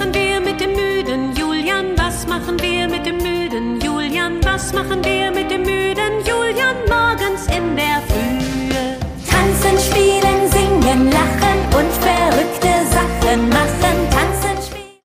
machen wir mit dem müden Julian? Was machen wir mit dem müden Julian? Was machen wir mit dem müden Julian morgens in der